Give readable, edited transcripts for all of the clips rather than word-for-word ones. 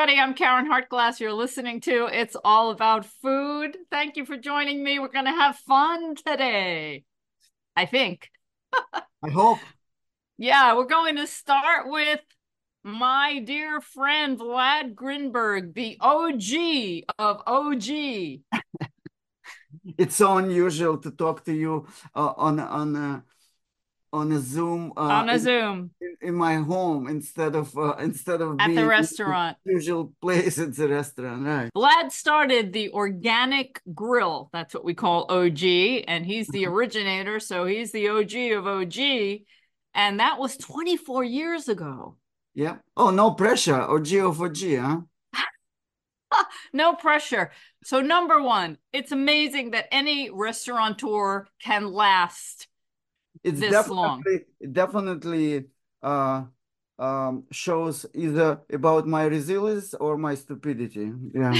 everybody. I'm Karen Hartglass. You're listening to It's All About Food. Thank you for joining me. We're going to have fun today, I think. I hope. Yeah, we're going to start with my dear friend Vlad Grinberg, the OG of OG. It's so unusual to talk to you on a Zoom On a Zoom in my home instead of at the being in the restaurant. usual place at the restaurant, right? Vlad started the Organic Grill. That's what we call OG, and he's the originator, so he's the OG of OG. And that was 24 years ago. Yeah. Oh, no pressure. Or G for G, huh? No pressure. So, number one, it's amazing that any restaurateur can last It's this long. definitely uh shows either about my resilience or my stupidity. Yeah.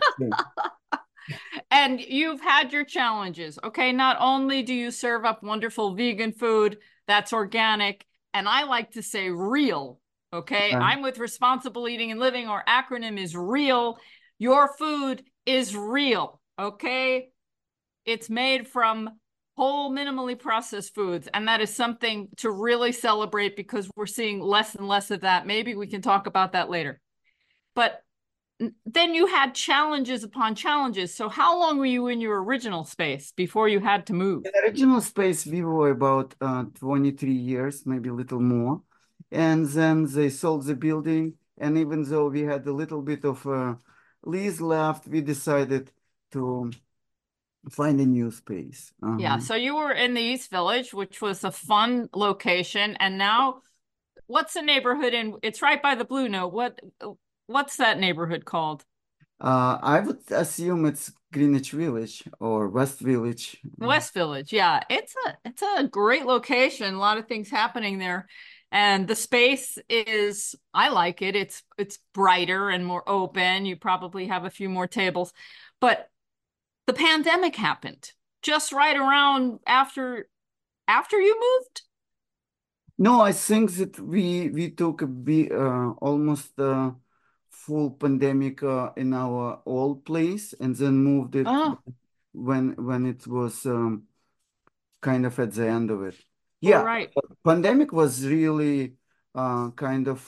And you've had your challenges. Okay. Not only do you serve up wonderful vegan food that's organic, and I like to say real. Okay. Yeah. I'm with Responsible Eating and Living. Our acronym is REAL. Your food is real. Okay. It's made from whole, minimally processed foods. And that is something to really celebrate because we're seeing less and less of that. Maybe we can talk about that later. But then you had challenges upon challenges. So how long were you in your original space before you had to move? In the original space, we were about 23 years, maybe a little more. And then they sold the building. And even though we had a little bit of lease left, we decided to find a new space. Yeah, so you were in the East Village, which was a fun location, and now what's the neighborhood in? It's right by the Blue Note. What's that neighborhood called? I would assume it's Greenwich Village or West Village. West Village. Yeah, it's a great location. A lot of things happening there. And the space is, I like it. It's brighter and more open. You probably have a few more tables. But the pandemic happened just right around after you moved. No, I think that we took almost full pandemic in our old place and then moved it Oh, when it was kind of at the end of it. all Yeah, right. pandemic was really kind of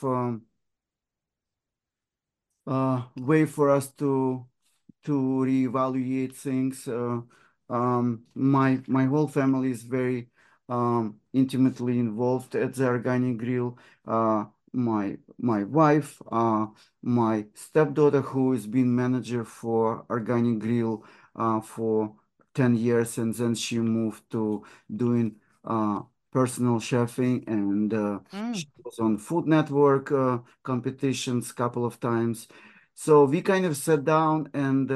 way for us to reevaluate things. My whole family is very intimately involved at the Organic Grill. My wife, my stepdaughter, who has been manager for Organic Grill for 10 years, and then she moved to doing personal chefing, and Mm. she was on Food Network competitions couple of times. So we kind of sat down and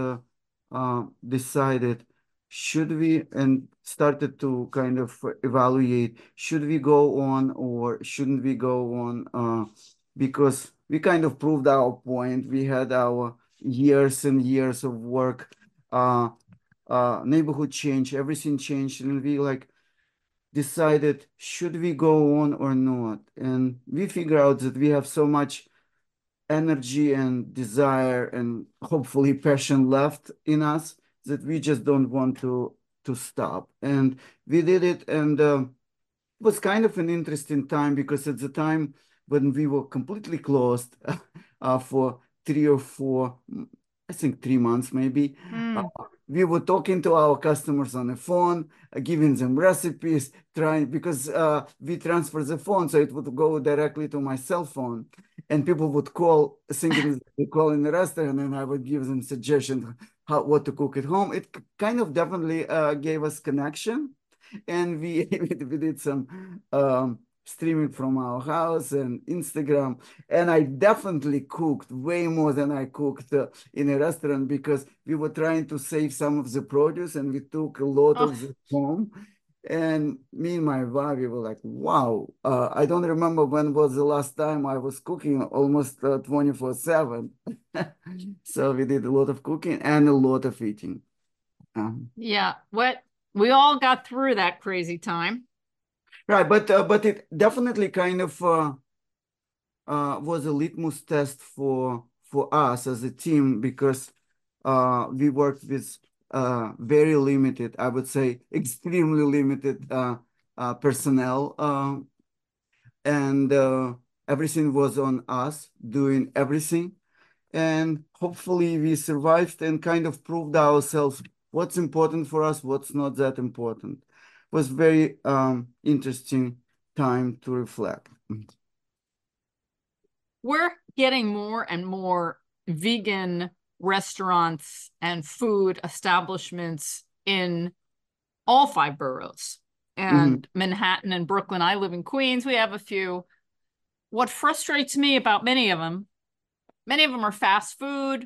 decided, should we, and started to kind of evaluate, should we go on or shouldn't we go on? Because we kind of proved our point. We had our years and years of work, uh, neighborhood change, everything changed, and we like decided, should we go on or not? And we figured out that we have so much energy and desire and hopefully passion left in us that we just don't want to stop. And we did it, and it was kind of an interesting time because at the time when we were completely closed for 3 or 4, I think 3 months maybe, uh, Mm. we were talking to our customers on the phone, giving them recipes, trying because we transfer the phone, so it would go directly to my cell phone, and people would call thinking they call in the restaurant, and I would give them suggestions how what to cook at home. It kind of definitely gave us connection, and we did some streaming from our house and Instagram. And I definitely cooked way more than I cooked in a restaurant because we were trying to save some of the produce and we took a lot Oh, of the home. And me and my wife, we were like, wow, I don't remember when was the last time I was cooking almost 24/7. So we did a lot of cooking and a lot of eating. Um, yeah. What we all got through that crazy time. Right, but it definitely kind of was a litmus test for us as a team because we worked with very limited, I would say extremely limited personnel, and everything was on us doing everything. And hopefully we survived and kind of proved ourselves what's important for us, what's not that important. It was very interesting time to reflect. We're getting more and more vegan restaurants and food establishments in all five boroughs and Manhattan and Brooklyn. I live in Queens. We have a few. What frustrates me about many of them are fast food.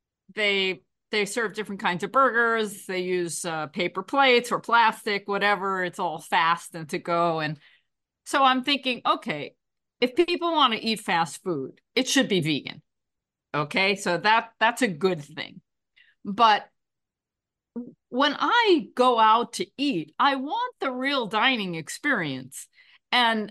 They serve different kinds of burgers. They use paper plates or plastic, whatever. It's all fast and to go. And so I'm thinking, okay, if people want to eat fast food, it should be vegan. Okay, so that's a good thing. But when I go out to eat, I want the real dining experience. And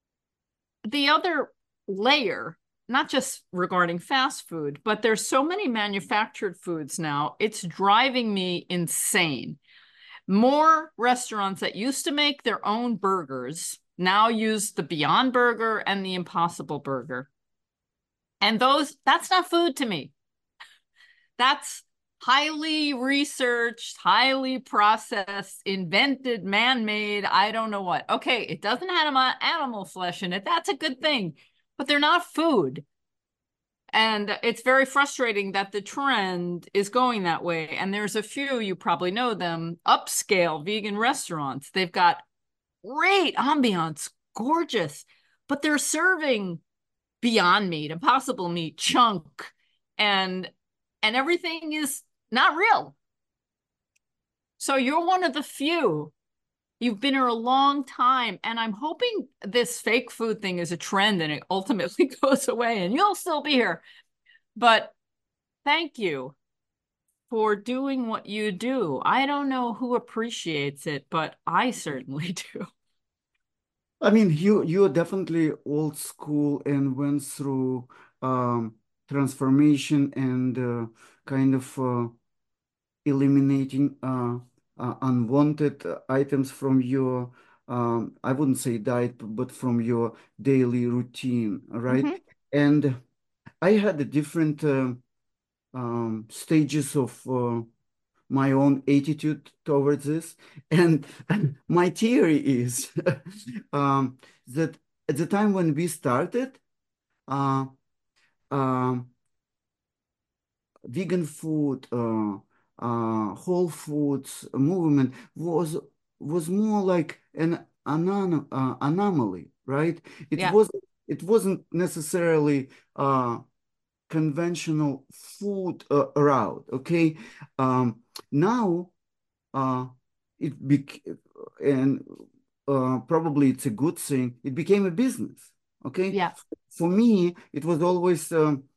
the other layer, not just regarding fast food, but there's so many manufactured foods now, it's driving me insane. More restaurants that used to make their own burgers now use the Beyond Burger and the Impossible Burger. And that's not food to me. That's highly researched, highly processed, invented, man-made, I don't know what. Okay, it doesn't have animal flesh in it. That's a good thing, but they're not food. And it's very frustrating that the trend is going that way. And there's a few, you probably know them, upscale vegan restaurants. They've got great ambiance, gorgeous, but they're serving Beyond Meat, Impossible Meat, Chunk, and everything is not real. So you're one of the few. You've been here a long time, and I'm hoping this fake food thing is a trend and it ultimately goes away and you'll still be here. But thank you for doing what you do. I don't know who appreciates it, but I certainly do. I mean, you're definitely old school and went through transformation and kind of eliminating unwanted items from your, I wouldn't say diet, but from your daily routine, right? Mhm. And I had a different stages of my own attitude towards this. And my theory is that at the time when we started, uh, um, vegan food, whole foods movement was more like an anomaly, right? It Yeah. was it wasn't necessarily conventional food route. Okay, now uh, it bec and probably it's a good thing. It became a business. Okay, Yeah. for me, it was always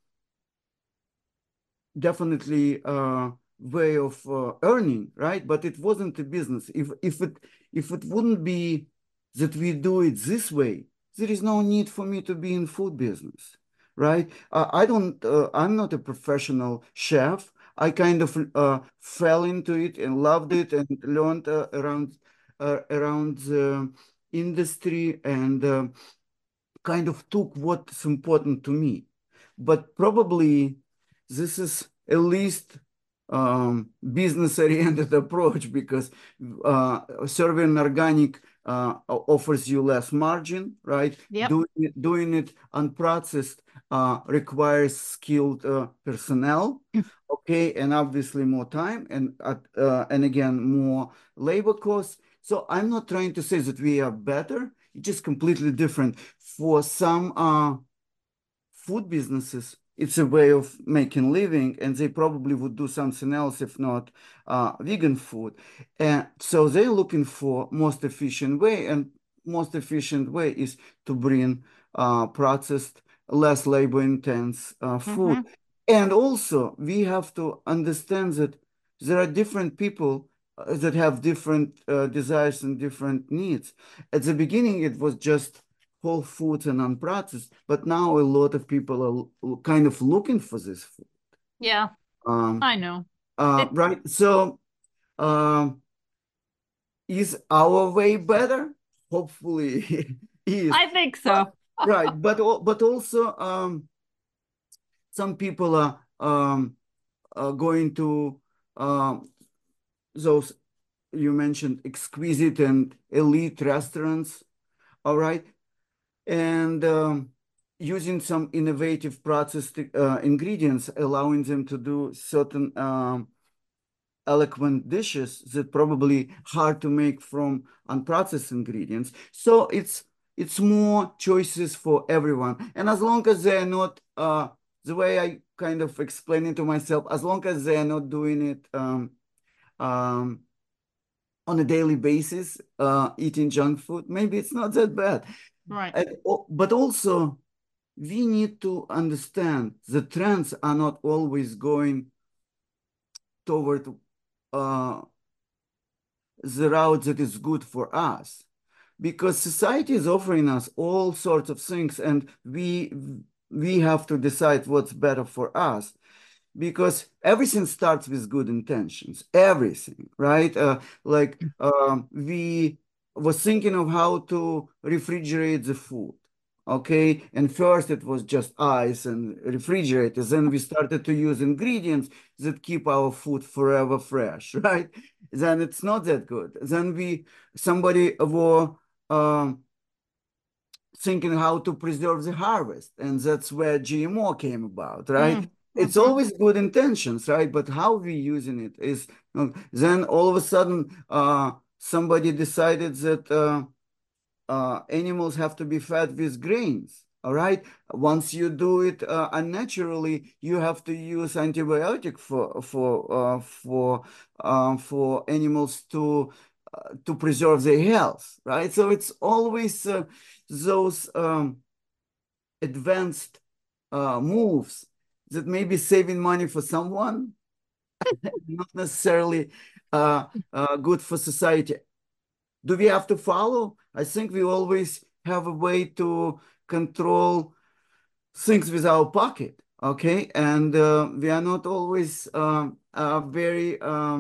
definitely a way of earning, right? But it wasn't a business. If it wouldn't be that we do it this way, there is no need for me to be in food business, right? I don't. I'm not a professional chef. I kind of fell into it and loved it and learned around the industry and kind of took what's important to me. But probably this is at least business-oriented approach because serving organic offers you less margin, right? Yep. Doing it unprocessed requires skilled personnel, okay, and obviously more time and again more labor costs. So I'm not trying to say that we are better. It's just completely different. For some food businesses, it's a way of making living, and they probably would do something else if not vegan food. And so they're looking for most efficient way, and most efficient way is to bring processed, less labor intense food. Hmm. And also, we have to understand that there are different people that have different desires and different needs. At the beginning, it was just whole foods and unprocessed, but now a lot of people are kind of looking for this food. Yeah, Um, I know. It, right. So, um, is our way better? Hopefully, is. I think But so. right, but also some people are going to those you mentioned exquisite and elite restaurants, all right, and using some innovative processed ingredients, allowing them to do certain eloquent dishes that probably hard to make from unprocessed ingredients. So it's more choices for everyone. And as long as they're not the way I kind of explain it to myself, as long as they're not doing it um, on a daily basis, eating junk food, maybe it's not that bad. Right. But also, we need to understand the trends are not always going toward uh, the route that is good for us, because society is offering us all sorts of things, and we have to decide what's better for us, because everything starts with good intentions, everything, right? We was thinking of how to refrigerate the food, okay, and first it was just ice and refrigerators, then we started to use ingredients that keep our food forever fresh, right? Then it's not that good. Then we somebody were um, thinking how to preserve the harvest, and that's where GMO came about, right? It's Mm-hmm. always good intentions, right? But how we using it is, then all of a sudden somebody decided that animals have to be fed with grains. All right. Once you do it unnaturally, you have to use antibiotic for animals to preserve their health. Right. So it's always those advanced moves that may be saving money for someone, not necessarily good for society. Do we have to follow? I think we always have a way to control things with our pocket, okay? And we are not always very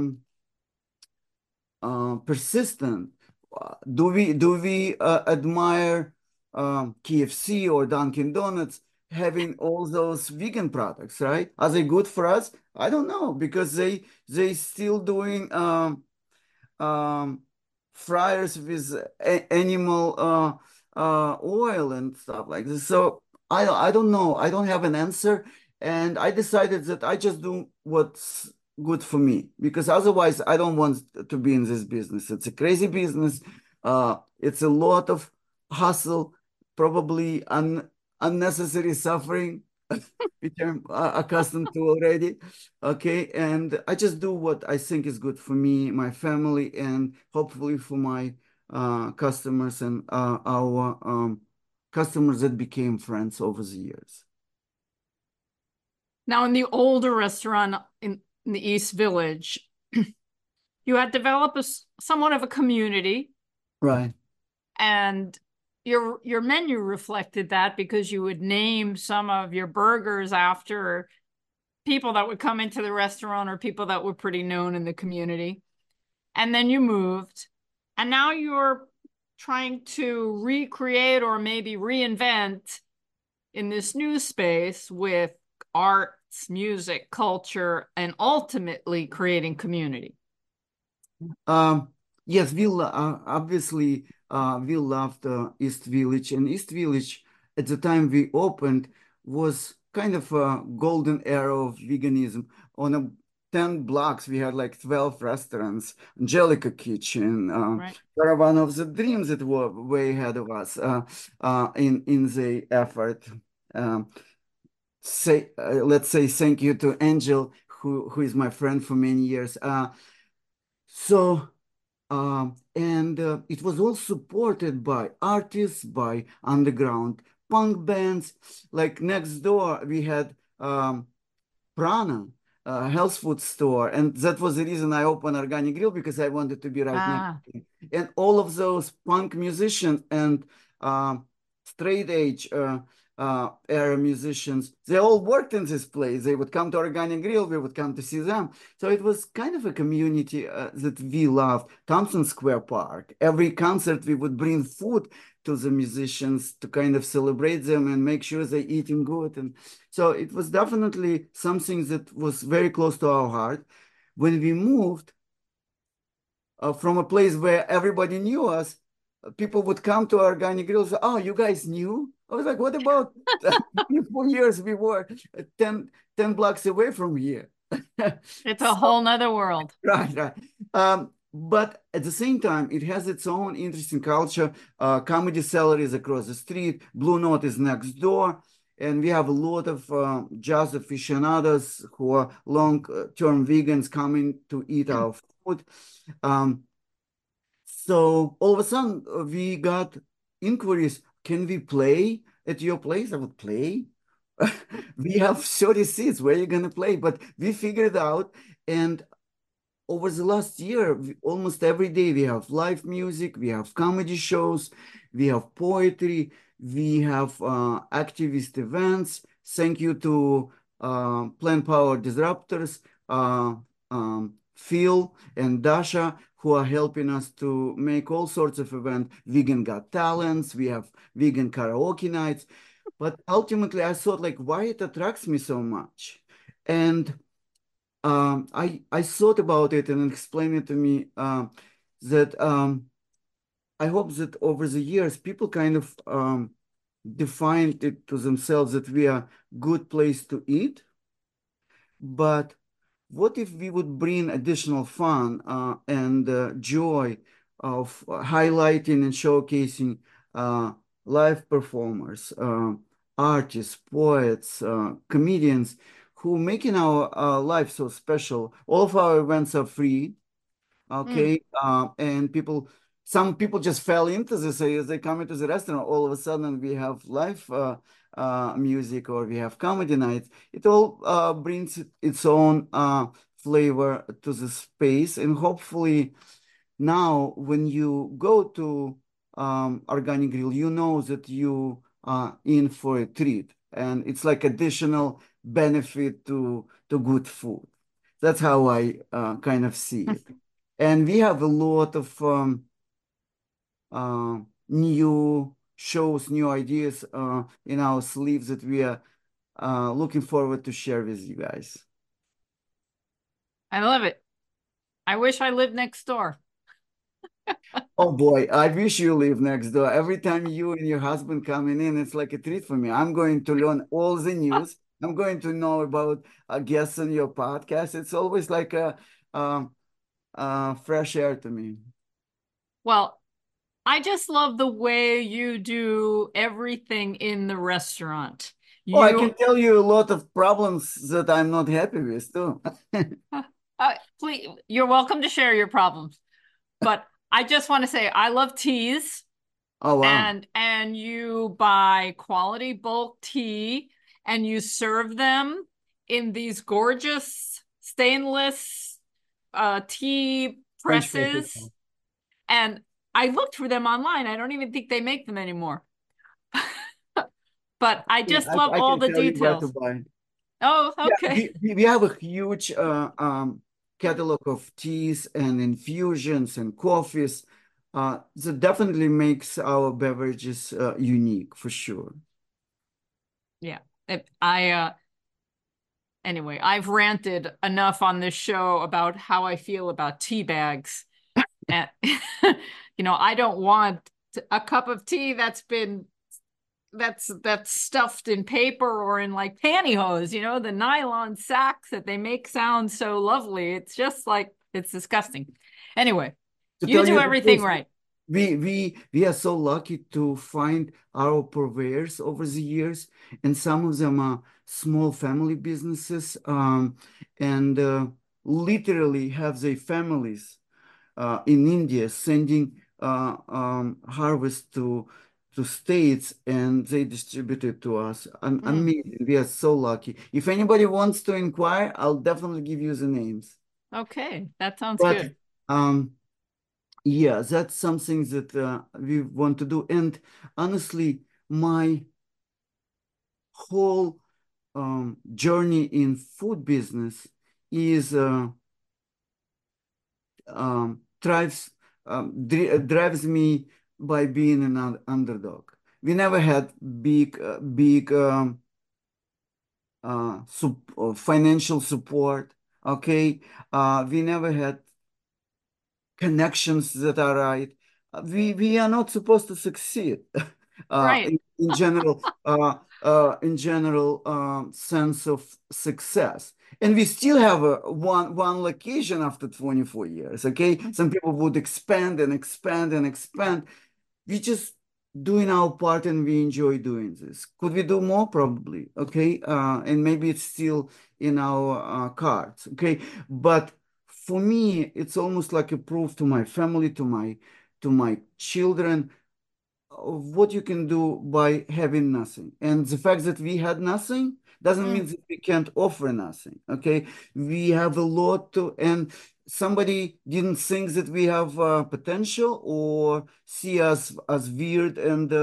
persistent. Do we admire KFC or Dunkin' Donuts having all those vegan products, right? Are they good for us? I don't know, because they still doing um, fryers with animal oil and stuff like this. So I don't know. I don't have an answer, and I decided that I just do what's good for me, because otherwise I don't want to be in this business. It's a crazy business. It's a lot of hustle, probably unnecessary suffering, which I'm accustomed to already. Okay. And I just do what I think is good for me, my family, and hopefully for my customers and our customers that became friends over the years. Now, in the older restaurant in the East Village, you had developed somewhat of a community, Right. and your menu reflected that because you would name some of your burgers after people that would come into the restaurant or people that were pretty known in the community. And then you moved, and now you're trying to recreate or maybe reinvent in this new space with arts, music, culture, and ultimately creating community. Um, yes, obviously we loved East Village, and East Village at the time we opened was kind of a golden era of veganism. On a 10 blocks, we had like 12 restaurants, Angelica Kitchen, Right. Caravan of the Dreams that were way ahead of us in the effort. Um, let's say thank you to Angel, who is my friend for many years. So and it was all supported by artists, by underground punk bands. Like next door, we had Prana, a health food store. And that was the reason I opened Organic Grill, because I wanted to be right next Ah, to it. And all of those punk musicians and straight age era musicians. They all worked in this place. They would come to Organic Grill. We would come to see them. So it was kind of a community that we loved. Thompson Square Park. Every concert, we would bring food to the musicians to kind of celebrate them and make sure they're eating good. And so it was definitely something that was very close to our heart. When we moved from a place where everybody knew us, people would come to Organic Grill and say, "Oh, you guys knew?" I was like, "What about 4 years we were 10 blocks away from here?" It's a whole nother world. Right, right. But at the same time, it has its own interesting culture. Comedy Cellar is across the street. Blue Note is next door. And we have a lot of jazz aficionados who are long-term vegans coming to eat our food. So all of a sudden, we got inquiries. Can we play at your place? I would play. We have 30 seats. Where are you going to play? But we figured out. And over the last year, almost every day, we have live music, we have comedy shows, we have poetry, we have activist events. Thank you to Plant Power Disruptors, Phil and Dasha, who are helping us to make all sorts of events. Vegan Got Talents, we have vegan karaoke nights. But ultimately, I thought, like, why it attracts me so much? And I thought about it and explained it to me that I hope that over the years people kind of defined it to themselves that we are good place to eat. But what if we would bring additional fun and joy of highlighting and showcasing live performers, artists, poets, comedians who making our life so special. All of our events are free, okay? And some people just fell into this as they come into the restaurant. All of a sudden, we have live music or we have comedy nights. It all brings its own flavor to the space, and hopefully now when you go to Organic Grill, you know that you are in for a treat, and it's like additional benefit to good food. That's how I kind of see it. And we have a lot of new shows, new ideas in our sleeves that we are looking forward to share with you guys. I love it. I wish I lived next door. Oh boy, I wish you live next door. Every time you and your husband coming in, it's like a treat for me. I'm going to learn all the news. I'm going to know about guests on your podcast. It's always like a fresh air to me. Well, I just love the way you do everything in the restaurant. Oh, I You, can tell you a lot of problems that I'm not happy with too. please, you're welcome to share your problems. But I just want to say I love teas, Oh wow. and you buy quality bulk tea and you serve them in these gorgeous stainless tea French press. presses. And I looked for them online. I don't even think they make them anymore. But I Yeah, just love I all can the tell you where to details. buy. Oh, Yeah, okay. we have a huge catalog of teas and infusions and coffees that definitely makes our beverages unique for sure. Yeah. Anyway, I've ranted enough on this show about how I feel about tea bags. And I don't want a cup of tea that's stuffed in paper or in like pantyhose, the nylon sacks that they make sound so lovely. It's just like it's disgusting. Anyway, To you tell do you the everything truth, right. we are so lucky to find our purveyors over the years, and some of them are small family businesses, and literally have their families in India sending harvest to states, and they distribute it to us. Amazing. We are so lucky. If anybody wants to inquire, I'll definitely give you the names. Okay, that sounds But good. yeah, that's something that we want to do. And honestly, my whole journey in food business is drives drives me by being an underdog. We never had big financial support. Okay, we never had connections that are right. We are not supposed to succeed Right. in general sense of success. And we still have a one location after 24 years. Okay, some people would expand and expand and expand. We just doing our part and we enjoy doing this. Could we do more? Probably. Okay, and maybe it's still in our cards. Okay, but for me, it's almost like a proof to my family, to my children, of what you can do by having nothing. And the fact that we had nothing doesn't Mm. mean that we can't offer nothing. Okay, we have a lot to, and somebody didn't think that we have potential or see us as weird and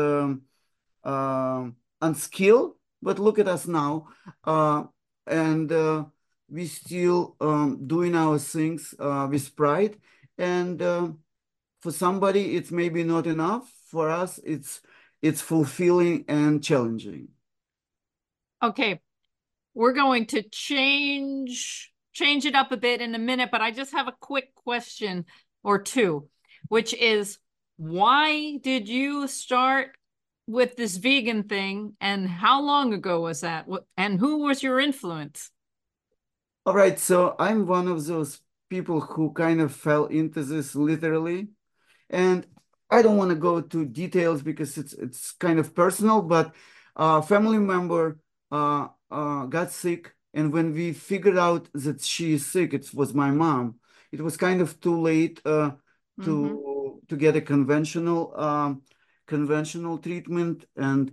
unskilled, but look at us now, and we still doing our things with pride. And for somebody, it's maybe not enough. For us, it's fulfilling and challenging. Okay. We're going to change it up a bit in a minute, but I just have a quick question or two, which is why did you start with this vegan thing and how long ago was that? And who was your influence? All right, so I'm one of those people who kind of fell into this literally. And I don't want to go to details because it's kind of personal, but a family member got sick, and when we figured out that she is sick, it was my mom. It was kind of too late Mm-hmm. to get a conventional treatment, and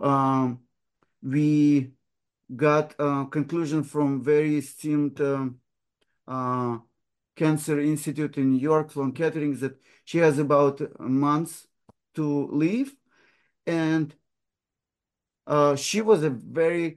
we got a conclusion from very esteemed uh, Cancer Institute in New York, Sloan Kettering, that she has about a month to live. And she was a very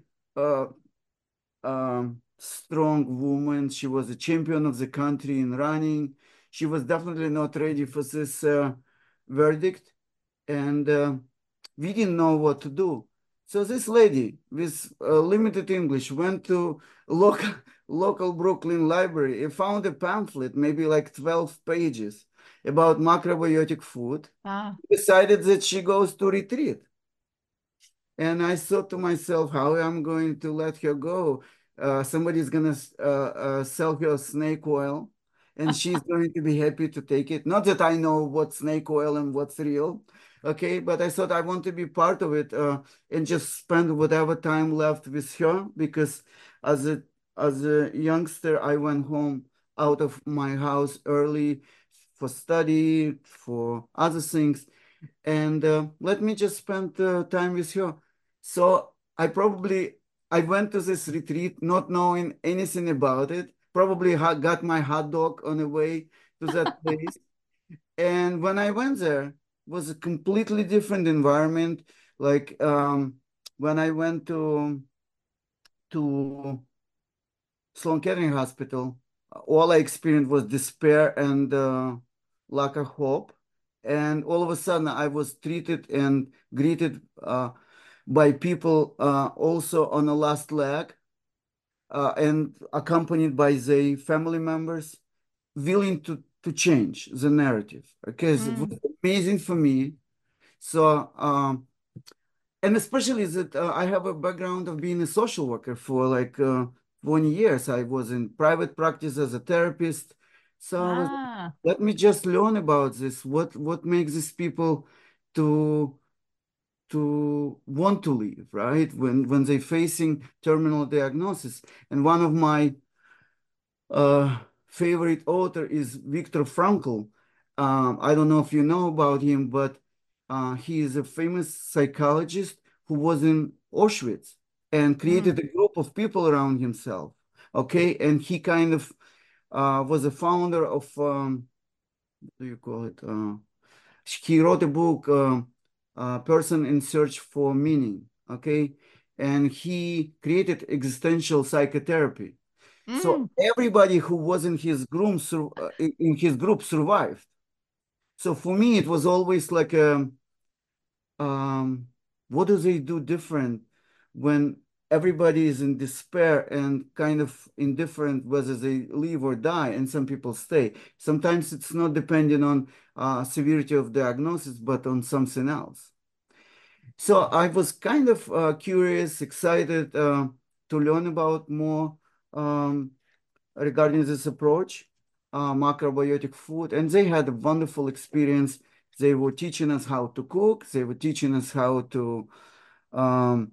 strong woman. She was a champion of the country in running. She was definitely not ready for this verdict. And we didn't know what to do. So this lady with limited English went to local local Brooklyn library and found a pamphlet, maybe like 12 pages, about macrobiotic food. Ah. Decided that she goes to retreat. And I thought to myself, how I'm going to let her go? Somebody's gonna sell her snake oil, and she's going to be happy to take it. Not that I know what's snake oil and what's real, okay? But I thought I want to be part of it and just spend whatever time left with her because as a youngster, I went home out of my house early for study, for other things, and let me just spend time with her. So I went to this retreat not knowing anything about it. Probably got my hot dog on the way to that place. And when I went there, it was a completely different environment. Like when I went to Sloan Kettering Hospital, all I experienced was despair and lack of hope. And all of a sudden, I was treated and greeted by people also on the last leg and accompanied by the family members willing to change the narrative. Okay, so it Mm. was amazing for me. So, and especially that I have a background of being a social worker for like 20 years. I was in private practice as a therapist. So I was, Ah. let me just learn about this. What makes these people to want to leave, right? When they're facing terminal diagnosis. And one of my favorite author is Viktor Frankl. I don't know if you know about him, but he is a famous psychologist who was in Auschwitz and Mm. created a group of people around himself. Okay, and he kind of was a founder of what do you call it? He wrote a book, person in search for meaning. Okay, and he created existential psychotherapy. So Mm. everybody who was in his group survived. So for me, it was always like um, what do they do different when everybody is in despair and kind of indifferent whether they live or die, and some people stay. Sometimes it's not depending on severity of diagnosis, but on something else. So I was kind of curious, excited to learn about more um, regarding this approach, macrobiotic food, and they had a wonderful experience. They were teaching us how to cook. They were teaching us how to um,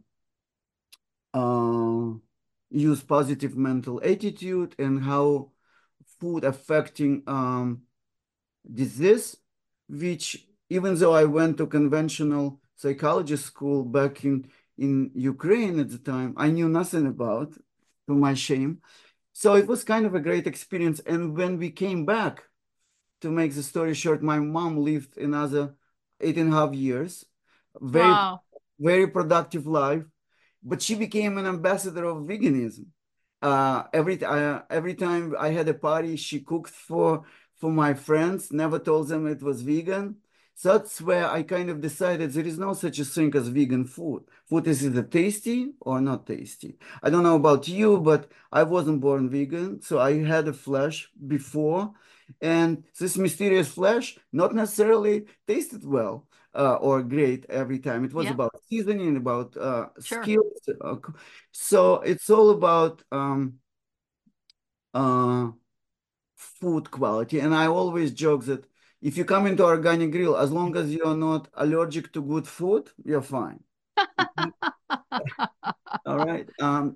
uh, use positive mental attitude and how food affecting disease, which even though I went to conventional psychology school back in Ukraine at the time, I knew nothing about, to my shame. So it was kind of a great experience. And when we came back, to make the story short, my mom lived another 8.5 years, very, Wow. very productive life, but she became an ambassador of veganism. Every time I had a party, she cooked for my friends, never told them it was vegan. So that's where I kind of decided there is no such a thing as vegan food. Food is either tasty or not tasty. I don't know about you, but I wasn't born vegan, so I had a flesh before, and this mysterious flesh not necessarily tasted well or great every time. It was Yeah, about seasoning, about sure. skills. So it's all about uh, food quality. And I always joke that if you come into Organic Grill, as long as you're not allergic to good food, you're fine. Okay? All right.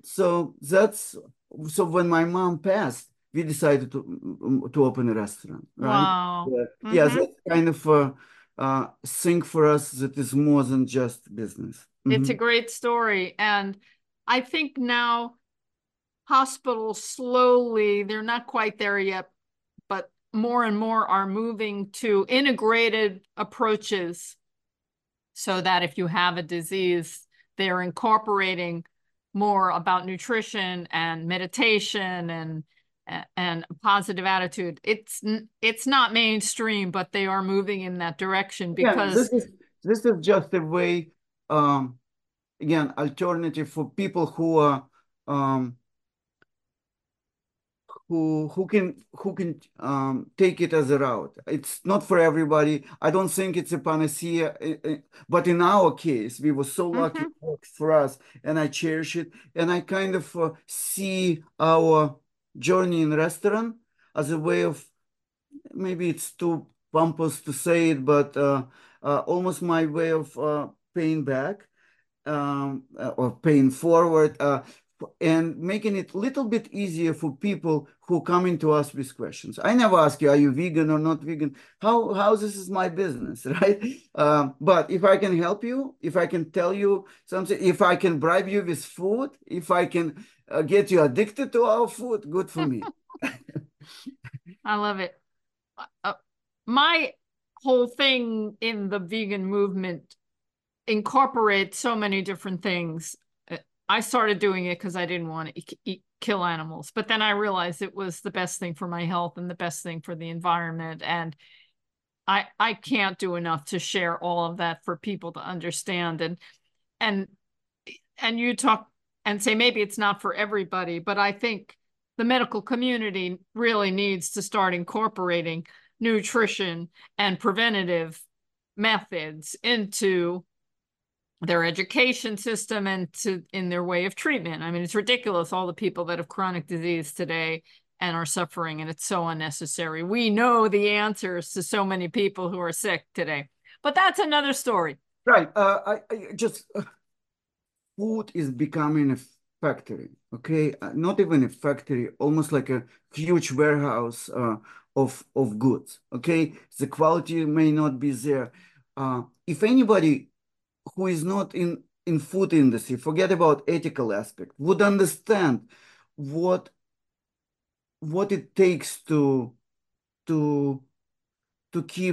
So when my mom passed, we decided to open a restaurant, right? Wow. Yeah, Hmm. that's kind of a thing for us that is more than just business. It's a Mhm. great story. And I think now hospitals slowly, they're not quite there yet, but more and more are moving to integrated approaches so that if you have a disease, they're incorporating more about nutrition and meditation and a positive attitude. It's not mainstream, but they are moving in that direction Yeah, because this is just a way, um, again, alternative for people who are um, who can take it as a route. It's not for everybody. I don't think it's a panacea, but in our case, we were so lucky it Mhm. worked for us, and I cherish it. And I kind of see our journey in restaurant as a way of, maybe it's too pompous to say it, but almost my way of paying back or paying forward, and making it a little bit easier for people who come into us with questions. I never ask you, are you vegan or not vegan? How this is my business, right? But if I can help you, if I can tell you something, if I can bribe you with food, if I can get you addicted to our food, good for me. I love it. Uh, my whole thing in the vegan movement incorporates so many different things. I started doing it because I didn't want to kill animals, but then I realized it was the best thing for my health and the best thing for the environment. And I can't do enough to share all of that for people to understand. And and you talk and say maybe it's not for everybody, but I think the medical community really needs to start incorporating nutrition and preventative methods into their education system and to in their way of treatment. I mean, it's ridiculous all the people that have chronic disease today and are suffering, and it's so unnecessary. We know the answers to so many people who are sick today, but that's another story. Right. I just food is becoming a factory, okay? Not even a factory, almost like a huge warehouse of goods, okay? The quality may not be there. If anybody who is not in food industry, forget about ethical aspect, would understand what what it takes to to keep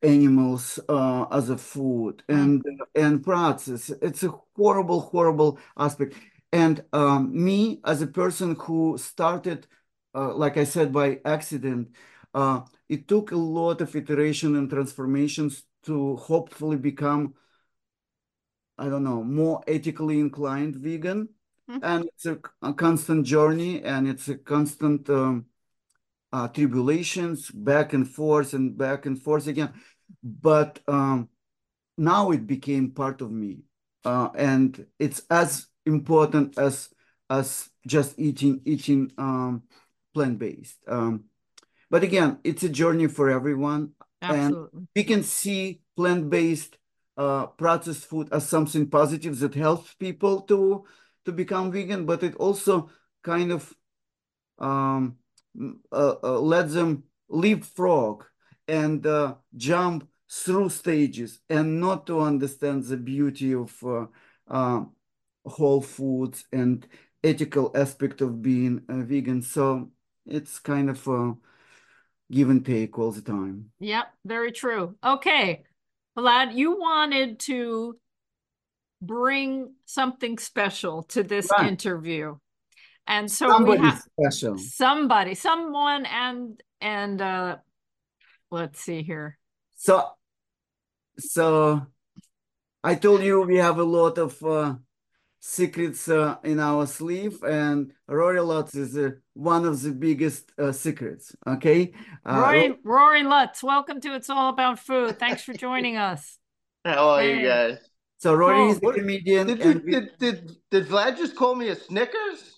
animals as a food Mm. and process. It's a horrible, horrible aspect. And me as a person who started, like I said, by accident, it took a lot of iteration and transformations to hopefully become, I don't know, more ethically inclined vegan. Mm. And it's a constant journey, and it's a constant tribulations, back and forth again. But now it became part of me, and it's as important as just eating plant-based. But again, it's a journey for everyone, and Absolutely. we can see plant-based processed food as something positive that helps people to become vegan, but it also kind of um, let them leapfrog and jump through stages and not to understand the beauty of uh, whole foods and ethical aspect of being a vegan. So it's kind of a give and take all the time. Yep, very true. Okay. Vlad, you wanted to bring something special to this Right. interview. And so we Somebody have special. someone and let's see here. So so I told you we have a lot of secrets in our sleeve, and Rory Lots is one of the biggest secrets. Okay, Rory Lutz, welcome to It's All About Food. Thanks for joining us. How are you Hey, guys? so Rory is cool. a What comedian, did you and we, did Vlad just call me a Snickers?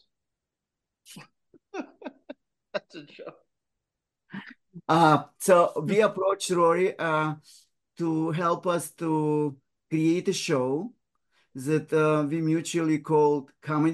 That's a joke. so we approached Rory to help us to create a show that we mutually called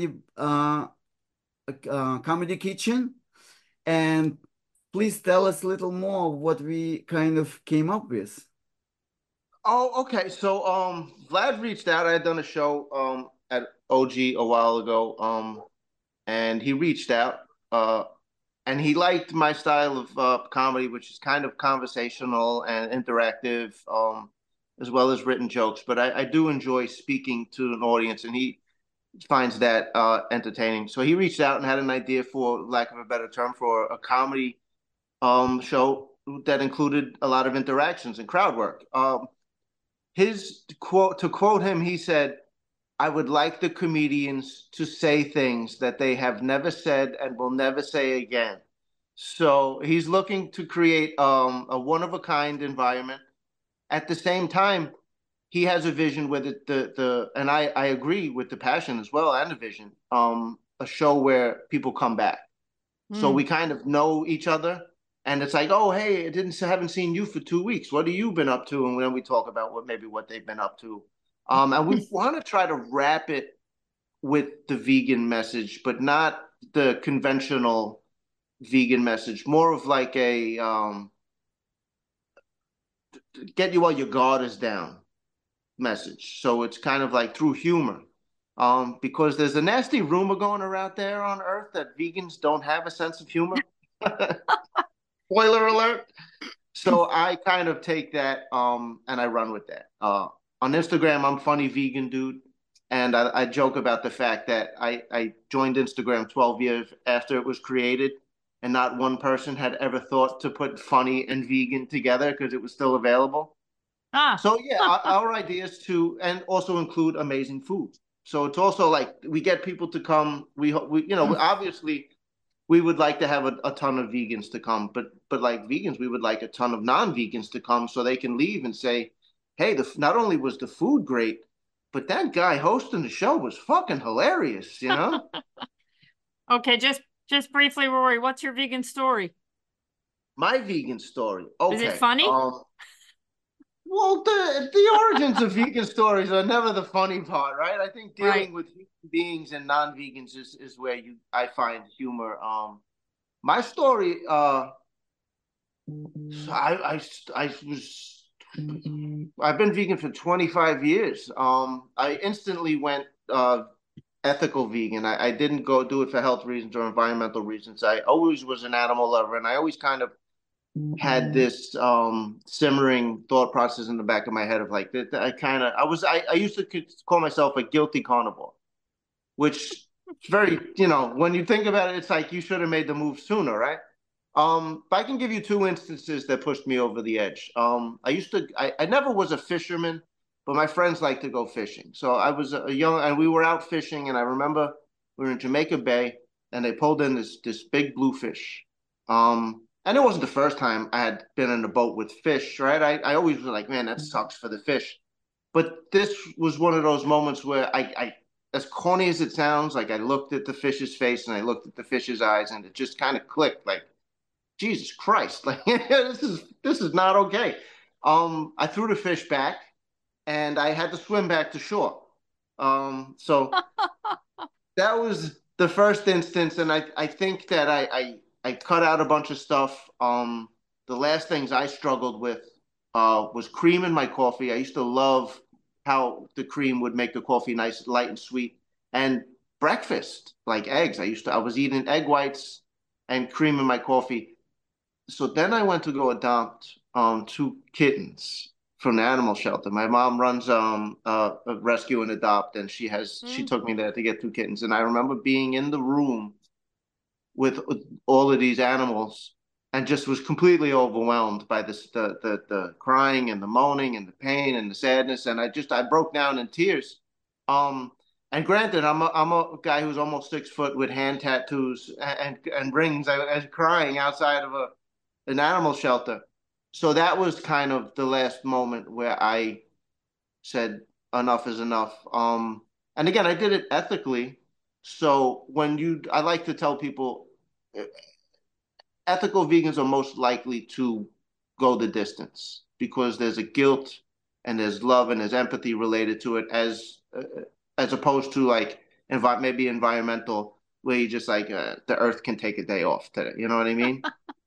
Comedy Kitchen. And please tell us a little more what we kind of came up with. Oh, okay. So Vlad reached out. I had done a show at OG a while ago. And he reached out. And he liked my style of comedy, which is kind of conversational and interactive, as well as written jokes. But I do enjoy speaking to an audience, and he finds that entertaining. So he reached out and had an idea, for lack of a better term, for a comedy show that included a lot of interactions and crowd work. His quote, to quote him, he said, "I would like the comedians to say things that they have never said and will never say again." So he's looking to create a one of a kind environment. At the same time, he has a vision with it. The and I agree with the passion as well and the vision. A show where people come back, so Mm. we kind of know each other, and it's like, oh hey, I didn't haven't seen you for 2 weeks. What have you been up to? And then we talk about what they've been up to. And we want to try to wrap it with the vegan message, but not the conventional vegan message. More of like a get you while your guard is down message. So it's kind of like through humor. Because there's a nasty rumor going around there on Earth that vegans don't have a sense of humor. Spoiler alert. So I kind of take that and I run with that. On Instagram, I'm funny vegan dude. And I joke about the fact that I joined Instagram 12 years after it was created, and not one person had ever thought to put funny and vegan together because it was still available. Ah, So yeah, our idea is to and also include amazing food. So it's also like we get people to come. We obviously we would like to have a ton of vegans to come, but like vegans, we would like a ton of non-vegans to come so they can leave and say, hey, not only was the food great, but that guy hosting the show was fucking hilarious, you know? okay. Just briefly, Rory, what's your vegan story? My vegan story. Is it Okay. funny? Well, the origins of vegan stories are never the funny part, right? I think Right. dealing with human beings and non-vegans is where I find humor. My story, so I was I've been vegan for 25 years. I instantly went ethical vegan. I didn't go do it for health reasons or environmental reasons. I always was an animal lover, and I always kind of had this simmering thought process in the back of my head of like that I used to call myself a guilty carnivore, which very, when you think about it, it's like you should have made the move sooner, right? But I can give you two instances that pushed me over the edge. I never was a fisherman, but my friends like to go fishing. So I was a young, and we were out fishing, and I remember we were in Jamaica Bay, and they pulled in this big bluefish. And it wasn't the first time I had been in a boat with fish, right? I always was like, man, that sucks for the fish. But this was one of those moments where as corny as it sounds, like I looked at the fish's face and I looked at the fish's eyes, and it just kind of clicked. Like, Jesus Christ, like this is not okay. I threw the fish back, and I had to swim back to shore. So that was the first instance, and I think that I cut out a bunch of stuff. The last things I struggled with was cream in my coffee. I used to love how the cream would make the coffee nice, light, and sweet. And breakfast, like eggs, I was eating egg whites and cream in my coffee. So then I went to go adopt two kittens from the animal shelter. My mom runs a rescue and adopt, and she took me there to get two kittens. And I remember being in the room with all of these animals and just was completely overwhelmed by the crying and the moaning and the pain and the sadness. And I broke down in tears. And granted, I'm a guy who's almost 6 foot with hand tattoos and rings. I was crying outside of an animal shelter. So that was kind of the last moment where I said enough is enough. And again, I did it ethically. So I like to tell people, ethical vegans are most likely to go the distance because there's a guilt and there's love and there's empathy related to it, as opposed to like maybe environmental, where you just like the earth can take a day off today. You know what I mean?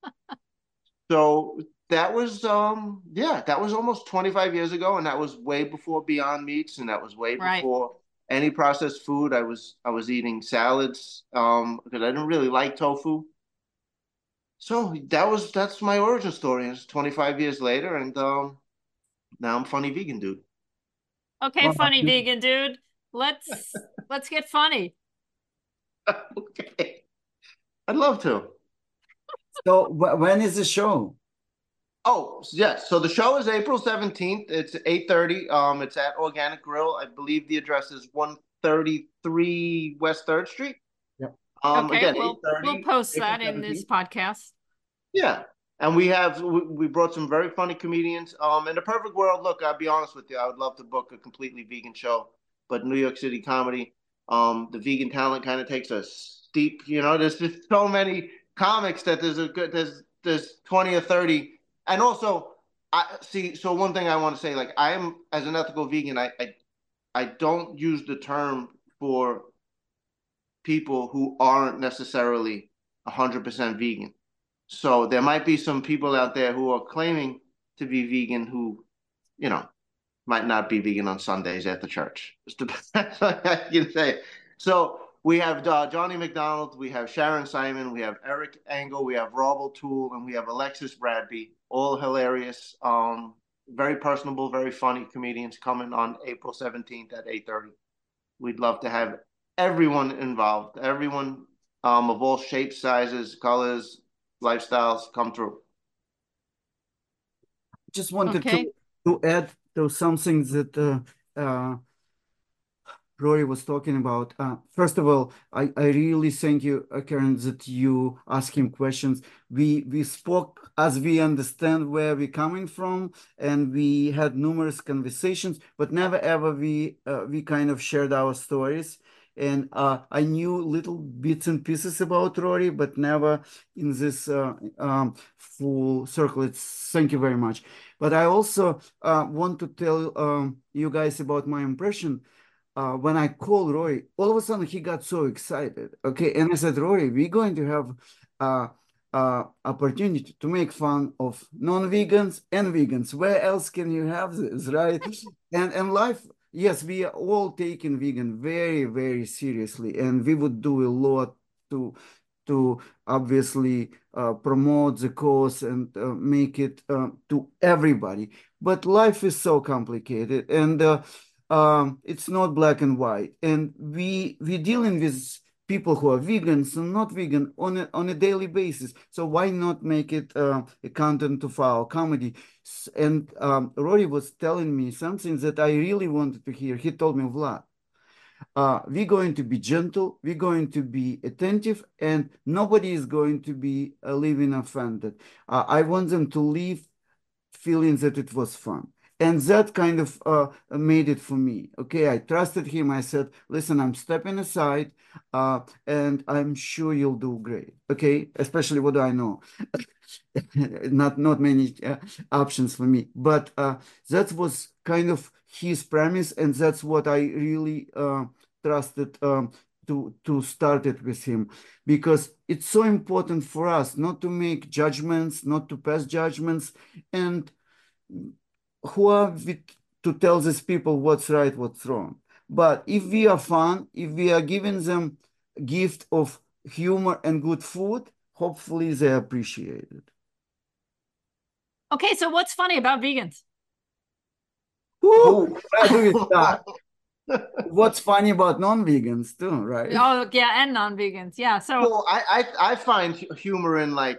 So that was yeah, that was almost 25 years ago, and that was way before Beyond Meats, and that was way Right. before any processed food. I was eating salads because I didn't really like tofu. So that's my origin story. It's 25 years later, and now I'm funny vegan dude. Okay, Well, funny vegan dude. Let's get funny. Okay, I'd love to. so when is the show? Oh, yes. So the show is April 17th. It's 8:30. It's at Organic Grill. I believe the address is 133 West 3rd Street. Yeah. Okay, Again, we'll 8:30, post April that in this 17th. podcast. Yeah. And we brought some very funny comedians. In a perfect world, look, I'll be honest with you, I would love to book a completely vegan show, but New York City comedy, the vegan talent kind of takes a steep, there's just so many comics that there's 20 or 30. And also, I see, so one thing I want to say, like as an ethical vegan, I don't use the term for people who aren't necessarily 100% vegan. So there might be some people out there who are claiming to be vegan who, you know, might not be vegan on Sundays at the church. That's what I can say. So we have Johnny McDonald, we have Sharon Simon, we have Eric Engel, we have Rob O'Toole, and we have Alexis Bradby. All hilarious, very personable, very funny comedians coming on April 17th at 8:30. We'd love to have everyone involved, everyone of all shapes, sizes, colors, lifestyles come through. Just wanted Okay. to add to something that Rory was talking about. First of all, I really thank you, Karen, that you ask him questions. We spoke as we understand where we're coming from, and we had numerous conversations, but never ever we kind of shared our stories. And I knew little bits and pieces about Rory, but never in this full circle. Thank you very much. But I also want to tell you guys about my impression when I called Roy, all of a sudden he got so excited. Okay, and I said, Roy, we're going to have opportunity to make fun of non-vegans and vegans. Where else can you have this, right? And life, yes, we are all taking vegan very, very seriously, and we would do a lot to to obviously promote the cause and make it to everybody. But life is so complicated, and it's not black and white. And we dealing with people who are vegans and not vegan on a daily basis. So why not make it a content of our comedy? And Rory was telling me something that I really wanted to hear. He told me, Vlad, we're going to be gentle, we're going to be attentive, and nobody is going to be leaving offended. I want them to leave feeling that it was fun. And that kind of made it for me. Okay, I trusted him. I said, listen, I'm stepping aside and I'm sure you'll do great. Okay, especially what do I know? Not many options for me. But that was kind of his premise, and that's what I really trusted to start it with him, because it's so important for us not to make judgments, not to pass judgments, and who are we to tell these people what's right, what's wrong. But if we are fun, if we are giving them gift of humor and good food, hopefully they appreciate it. Okay, so what's funny about vegans? Where do we start? What's funny about non-vegans too, right? Oh yeah, and non-vegans. Yeah. So Well, I find humor in like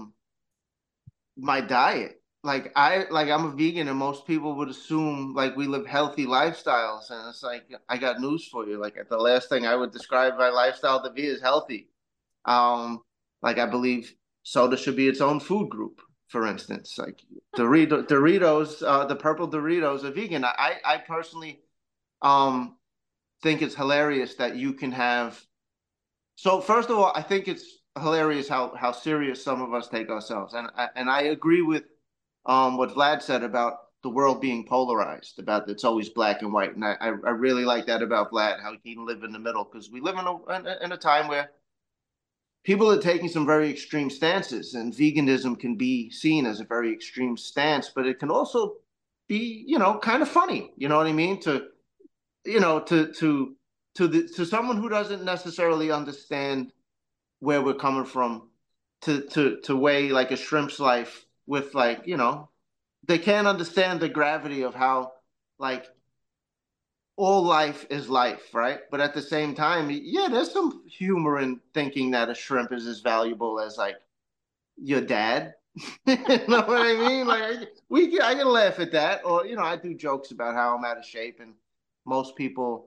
my diet. I'm a vegan, and most people would assume like we live healthy lifestyles, and it's like I got news for you. Like the last thing I would describe my lifestyle to be is healthy. Like I believe soda should be its own food group. For instance, like Doritos, the purple Doritos are vegan. I personally um think it's hilarious that you can have. So first of all, I think it's hilarious how serious some of us take ourselves, and I agree with what Vlad said about the world being polarized, about it's always black and white, and I really like that about Vlad, how he can live in the middle, because we live in a time where people are taking some very extreme stances, and veganism can be seen as a very extreme stance, but it can also be, kind of funny. You know what I mean? You know, to someone who doesn't necessarily understand where we're coming from, to weigh like a shrimp's life with, like, they can't understand the gravity of how, like, all life is life, right? But at the same time, yeah, there's some humor in thinking that a shrimp is as valuable as like your dad. You know what I mean? Like I can laugh at that, or I do jokes about how I'm out of shape, and most people,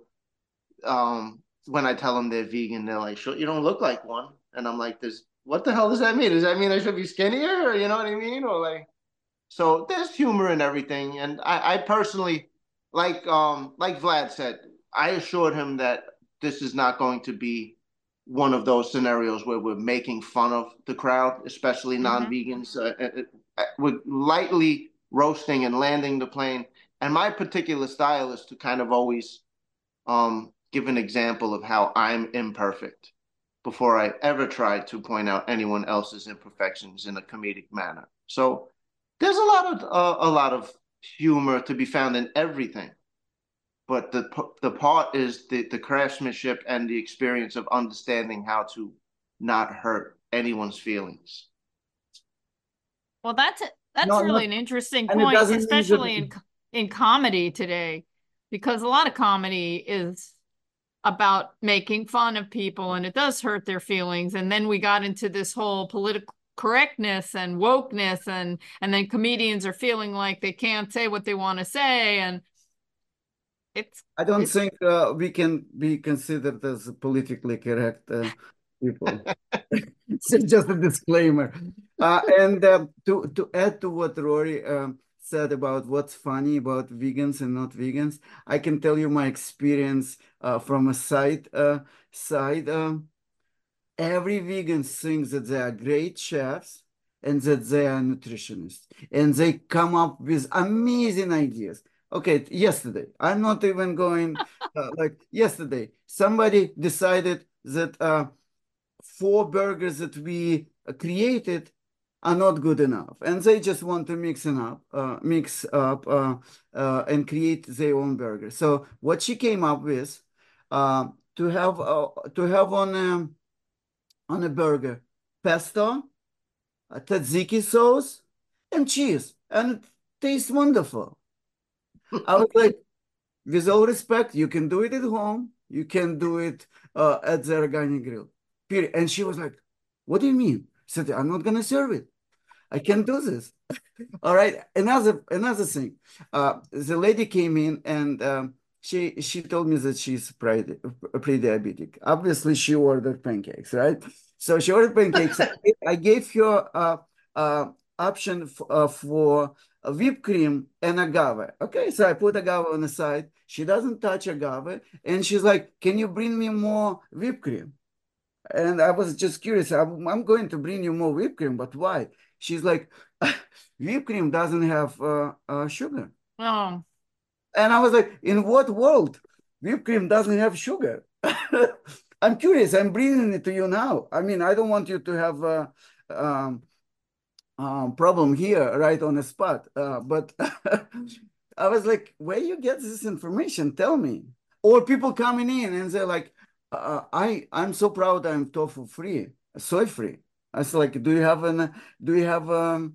when I tell them they're vegan, they're like, "Sure, you don't look like one," and I'm like, "This, what the hell does that mean? Does that mean I should be skinnier, or you know what I mean, or like?" So there's humor in everything, and I personally, like Vlad said, I assured him that this is not going to be one of those scenarios where we're making fun of the crowd, especially non-vegans. We're lightly roasting and landing the plane. And my particular style is to kind of always give an example of how I'm imperfect before I ever try to point out anyone else's imperfections in a comedic manner. So there's a lot of humor to be found in everything, but the part is the craftsmanship and the experience of understanding how to not hurt anyone's feelings. well, that's No, really not, an interesting and it point, doesn't mean especially that. in comedy today, because a lot of comedy is about making fun of people, and it does hurt their feelings. And then we got into this whole political correctness and wokeness, and then comedians are feeling like they can't say what they want to say, and I don't it's think we can be considered as politically correct people. So just a disclaimer. And to add to what Rory said about what's funny about vegans and not vegans, I can tell you my experience from a side. Every vegan thinks that they are great chefs and that they are nutritionists, and they come up with amazing ideas. Okay, yesterday, I'm not even going like yesterday, somebody decided that four burgers that we created are not good enough, and they just want to mix up, and create their own burger. So what she came up with, to have on on a burger, pesto, a tzatziki sauce, and cheese, and it tastes wonderful. I was like, with all respect, you can do it at home. You can do it at the organic grill. Period. And she was like, what do you mean? I said, I'm not going to serve it. I can't do this. All right. Another thing. The lady came in and she told me that she's pre-diabetic. Obviously, she ordered pancakes, right? So she ordered pancakes. I gave her option for whipped cream and agave. Okay, so I put agave on the side. She doesn't touch agave, and she's like, "Can you bring me more whipped cream?" And I was just curious. I'm going to bring you more whipped cream, but why? She's like, whipped cream doesn't have sugar. Oh, And I was like, in what world? Whipped cream doesn't have sugar. I'm curious. I'm bringing it to you now. I mean, I don't want you to have a problem here right on the spot. But I was like, where you get this information? Tell me. Or people coming in and they're like, I'm so proud I'm tofu free, soy free. I was like, do you have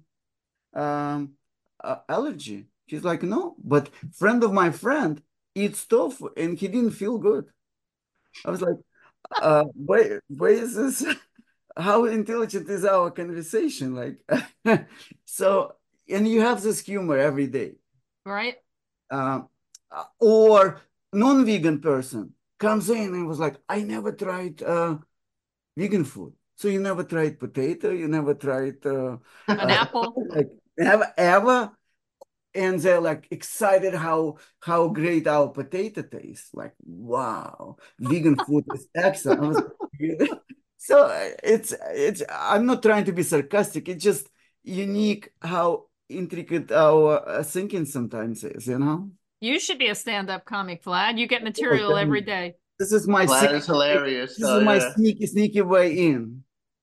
um, allergy? She's like, no, but friend of my friend eats tofu and he didn't feel good. I was like, where is this? How intelligent is our conversation? Like, so, and you have this humor every day. right. Uh, or non-vegan person comes in and was like, I never tried vegan food. So you never tried potato, you never tried An apple. like never ever, and they're like excited how great our potato tastes. Like, wow, vegan food is excellent. I was like, so it's I'm not trying to be sarcastic. It's just unique how intricate our thinking sometimes is, you know? You should be a stand-up comic, Vlad. You get Oh, material every damn. day. This is my Vlad secret, is hilarious, this is though. my Yeah. sneaky way in.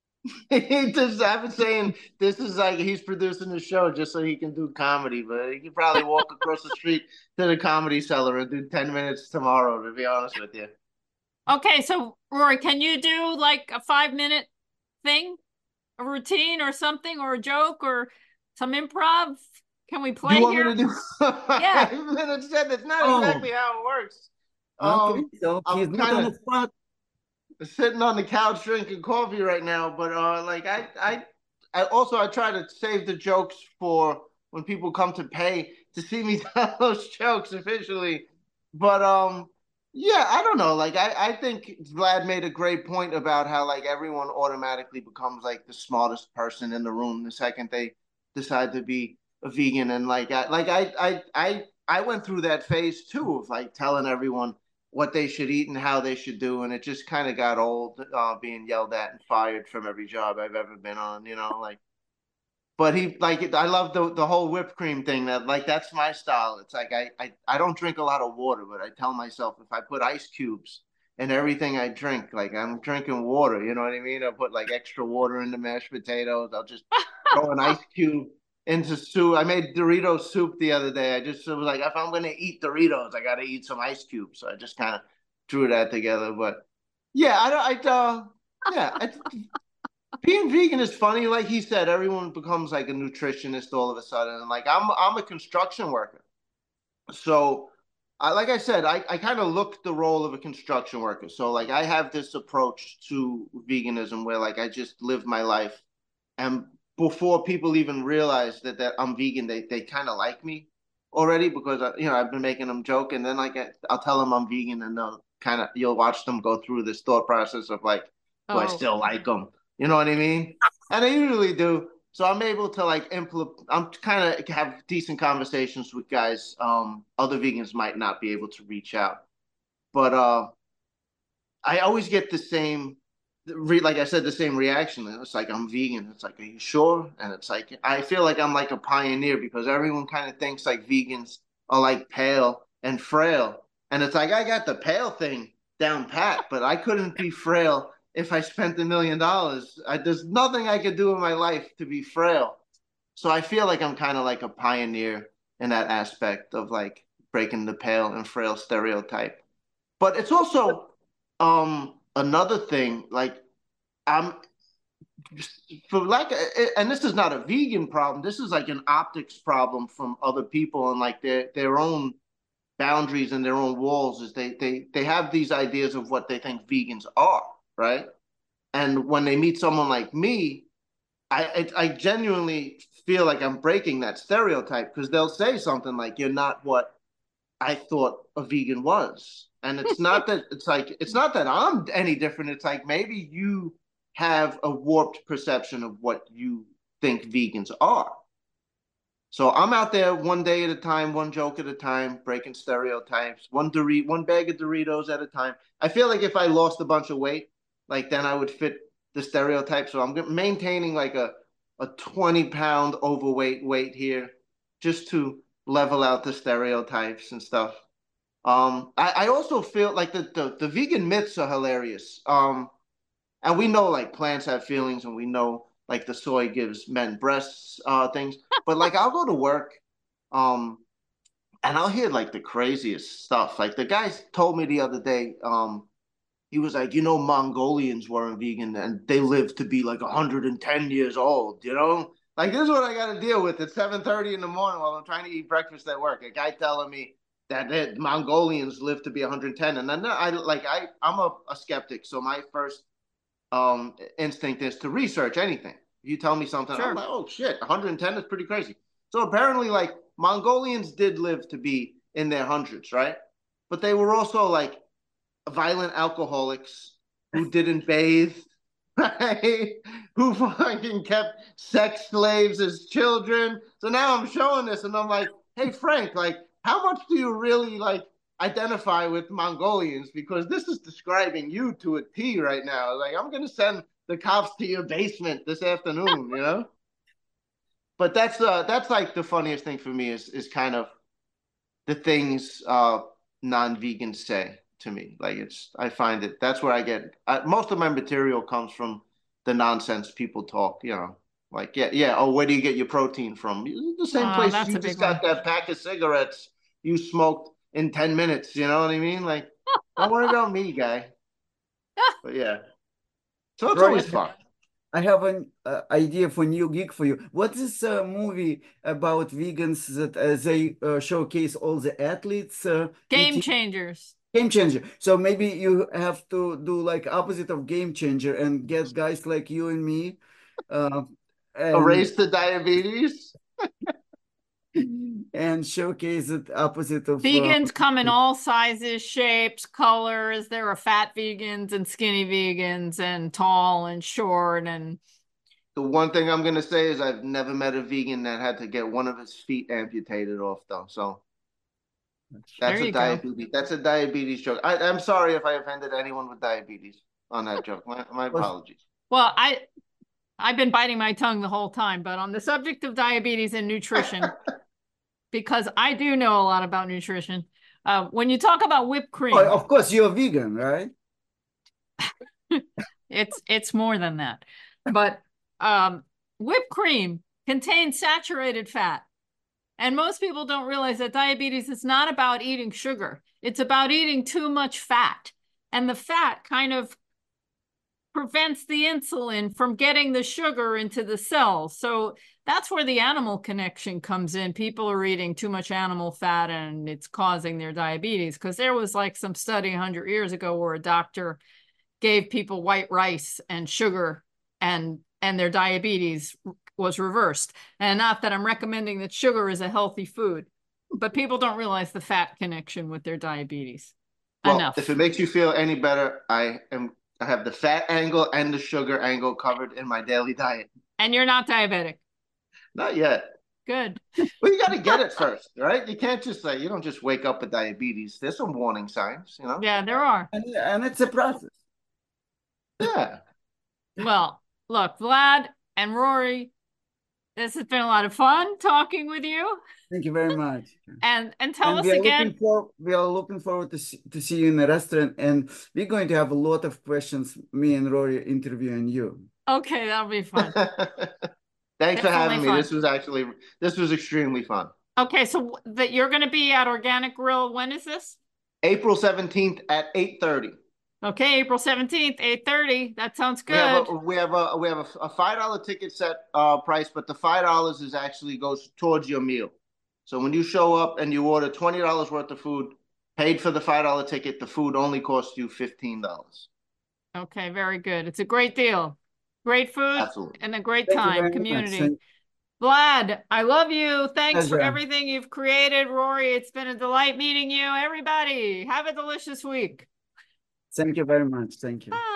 I've been saying this is like he's producing a show just so he can do comedy, but he could probably walk across the street to the Comedy Cellar and do 10 minutes tomorrow, to be honest with you. Okay, so Rory, can you do like a 5-minute thing, a routine or something, or a joke or some improv? Can we play You want here? me to do Yeah. 5 minutes? That's not Oh, exactly how it works. okay. So he's I'm not kind on of the spot. sitting on the couch drinking coffee right now, but like I also I try to save the jokes for when people come to pay to see me tell those jokes officially. But yeah, I don't know. Like I think Vlad made a great point about how like everyone automatically becomes like the smartest person in the room the second they decide to be a vegan, and I went through that phase too of like telling everyone what they should eat and how they should do. And it just kind of got old being yelled at and fired from every job I've ever been on, you know, like, but he like, I love the whole whipped cream thing that like, that's my style. It's like, I don't drink a lot of water, but I tell myself if I put ice cubes in everything I drink, like I'm drinking water, you know what I mean? I put like extra water in the mashed potatoes. I'll just throw an ice cube into soup. I made Dorito soup the other day. I just was like, if I'm gonna eat Doritos, I gotta eat some ice cubes. So I just kind of threw that together. But yeah, yeah, being vegan is funny. Like he said, everyone becomes like a nutritionist all of a sudden. And like I'm a construction worker, so like I said, I kind of look the role of a construction worker. So like I have this approach to veganism where like I just live my life, and before people even realize that I'm vegan, they kind of like me already because you know I've been making them joke, and then like I'll tell them I'm vegan, and they'll kind of you'll watch them go through this thought process of like, do I Oh, still like them? You know what I mean? And I usually do. So I'm able to like implement. I'm kind of have decent conversations with guys. Other vegans might not be able to reach out, but I always get the same, like I said, the same reaction. It's like I'm vegan. It's like, are you sure? And it's like I feel like I'm like a pioneer because everyone kind of thinks like vegans are like pale and frail, and it's like I got the pale thing down pat, but I couldn't be frail if I spent $1 million. There's nothing I could do in my life to be frail. So I feel like I'm kind of like a pioneer in that aspect of like breaking the pale and frail stereotype. But it's also another thing, like I'm for like, and this is not a vegan problem. This is like an optics problem from other people and like their own boundaries and their own walls. Is they have these ideas of what they think vegans are, right? And when they meet someone like me, I genuinely feel like I'm breaking that stereotype because they'll say something like, "You're not what I thought a vegan was." And it's not that I'm any different. It's like maybe you have a warped perception of what you think vegans are. So I'm out there one day at a time, one joke at a time, breaking stereotypes, one bag of Doritos at a time. I feel like if I lost a bunch of weight, like then I would fit the stereotype. So I'm maintaining like a 20-pound overweight weight here just to level out the stereotypes and stuff. I also feel like the vegan myths are hilarious. And we know like plants have feelings, and we know like the soy gives men breasts, things. But like I'll go to work, um, and I'll hear like the craziest stuff. Like the guy told me the other day, he was like, Mongolians weren't vegan and they lived to be like 110 years old, Like this is what I got to deal with at 7:30 in the morning while I'm trying to eat breakfast at work. A guy telling me that Mongolians live to be 110, and then I'm a skeptic, so my first instinct is to research anything. You tell me something, Sure. I'm like, oh shit, 110 is pretty crazy. So apparently, like Mongolians did live to be in their hundreds, right? But they were also like violent alcoholics who didn't bathe, right? Who fucking kept sex slaves as children. So now I'm showing this, and I'm like, hey Frank, like, how much do you really like identify with Mongolians? Because this is describing you to a T right now. Like, I'm gonna send the cops to your basement this afternoon. But that's like the funniest thing for me is kind of the things non-vegans say to me. Like I find it that's where I get most of my material comes from the nonsense people talk. Like yeah. Oh, where do you get your protein from? The same Oh, place that's you a big just one. got that pack of cigarettes you smoked in 10 minutes. You know what I mean? Like, don't worry about me, guy. But yeah, so it's Roy, always fun. I have an idea for new gig for you. What is a movie about vegans that they showcase all the athletes Game eating changers. Game Changer? So maybe you have to do like opposite of Game Changer and get guys like you and me, uh, and Erase the diabetes. and showcase it opposite of. Vegans come in all sizes, shapes, colors. There are fat vegans and skinny vegans and tall and short. And The one thing I'm gonna say is I've never met a vegan that had to get one of his feet amputated off, though. So there you go. That's a diabetes joke. I'm sorry if I offended anyone with diabetes on that joke. My apologies. Well, I've been biting my tongue the whole time, but on the subject of diabetes and nutrition, because I do know a lot about nutrition. When you talk about whipped cream, Oh, of course, you're vegan, right? it's more than that. But whipped cream contains saturated fat. And most people don't realize that diabetes is not about eating sugar. It's about eating too much fat. And the fat kind of prevents the insulin from getting the sugar into the cells. So that's where the animal connection comes in. People are eating too much animal fat and it's causing their diabetes. Because there was like some study 100 years ago where a doctor gave people white rice and sugar and their diabetes was reversed. And not that I'm recommending that sugar is a healthy food, but people don't realize the fat connection with their diabetes. Well, Enough. if it makes you feel any better, I have the fat angle and the sugar angle covered in my daily diet. And you're not diabetic. Not yet. Good. Well, you got to get it first, right? You can't just you don't just wake up with diabetes. There's some warning signs. Yeah, there are. And it's a process. Yeah. Well, look, Vlad and Rory, this has been a lot of fun talking with you. Thank you very much. And tell us we are again. We are looking forward to see you in the restaurant, and we're going to have a lot of questions. Me and Rory interviewing you. Okay, that'll be fun. Thanks for having me. Fun. This was extremely fun. Okay, so you're going to be at Organic Grill. When is this? April 17th at 8:30. Okay, April 17th, 8:30. That sounds We have good. a $5 ticket set price, but the $5 is actually goes towards your meal. So when you show up and you order $20 worth of food, paid for the $5 ticket, the food only costs you $15. Okay, very good. It's a great deal. Great food Absolutely. and a great Thank you time, very much. community. Vlad, I love you. Thanks for Pleasure. everything you've created. Rory, it's been a delight meeting you. Everybody, have a delicious week. Thank you very much. Thank you. Bye.